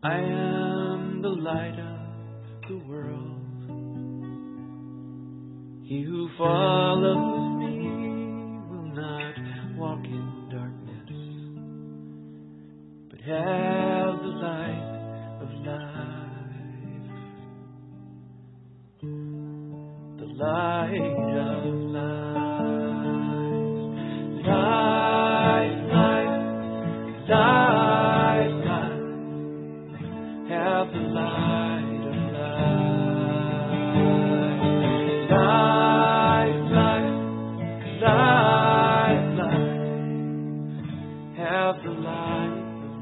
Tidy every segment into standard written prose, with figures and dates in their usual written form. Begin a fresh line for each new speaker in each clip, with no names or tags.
I am the light of the world. He who follows me will not walk in darkness, but have the light of life. The light of life. Light, light, light, light. Have the light of life. Light, light, light, light. Have the light of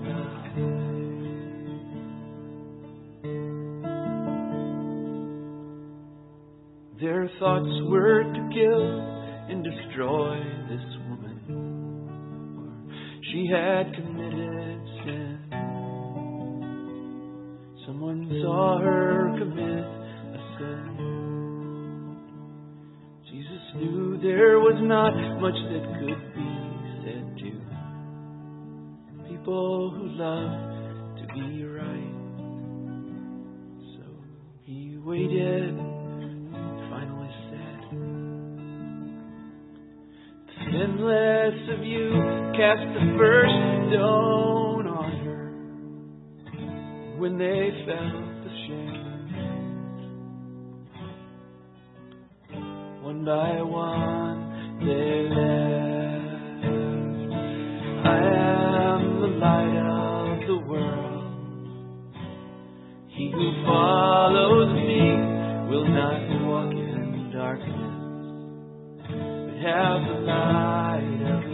life. Their thoughts were to kill and destroy this woman, for she had committed sin. Someone saw her commit a sin. Jesus knew there was not much that could be said to people who love to be right. So he waited and finally said, "The sinless of you cast the first stone on her." When they felt ashamed, one by one they left. I am the light of the world. He who follows me will not walk in darkness, but have the light of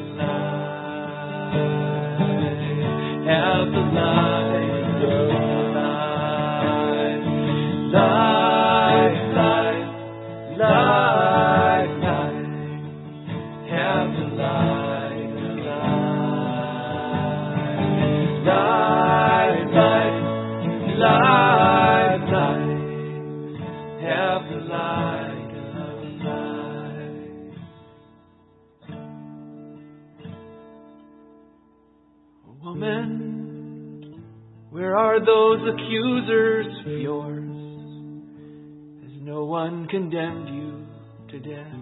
life. Have the light of light. Light, light, light, light. Have the light of light. Light, light, light, light. Have the light of light. Woman, where are those accusers of yours? Has no one condemned you to death?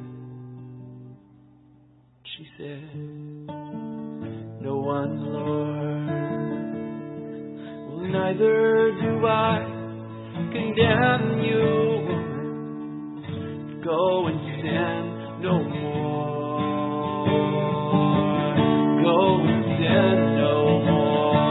She said, "No one, Lord." Well, neither do I condemn you, woman. Go and sin no more. Go and sin no more.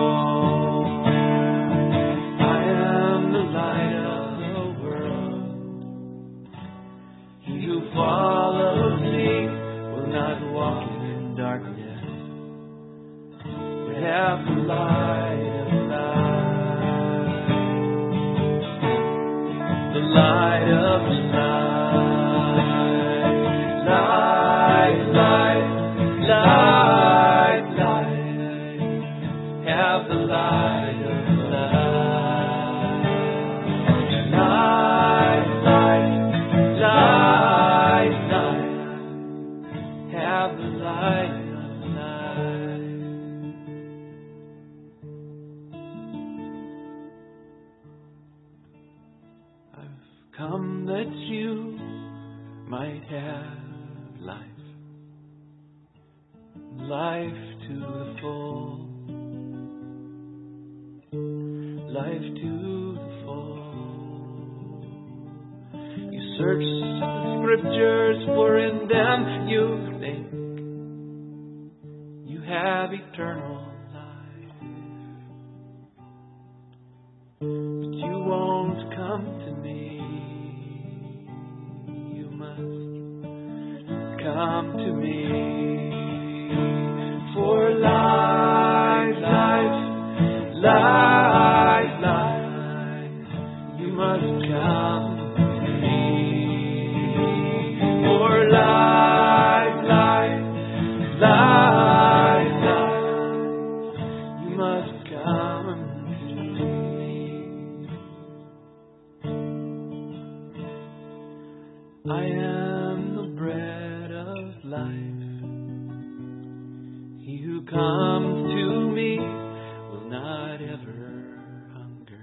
Follows me will not walk in darkness, but have the light of life. The light of light. Light, light, light, light. Have the light of light. Light, light, light. Have the light of life. I've come that you might have life, life to the full, life to the full. You search the scriptures, for in them you think you have eternal life, but you won't come to me. You must come to me for life, life, life, life. You must come to me for life, life, life, life. You must come to me. I am the bread of life. He who comes to me will not ever hunger.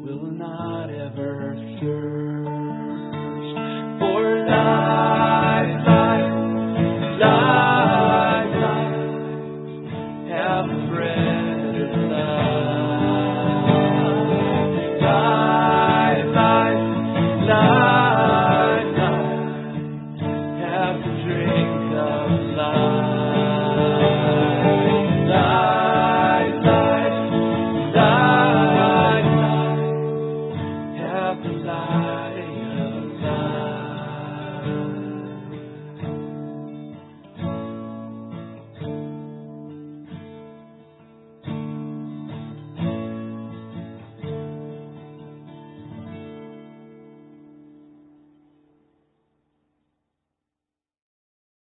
will not ever thirst.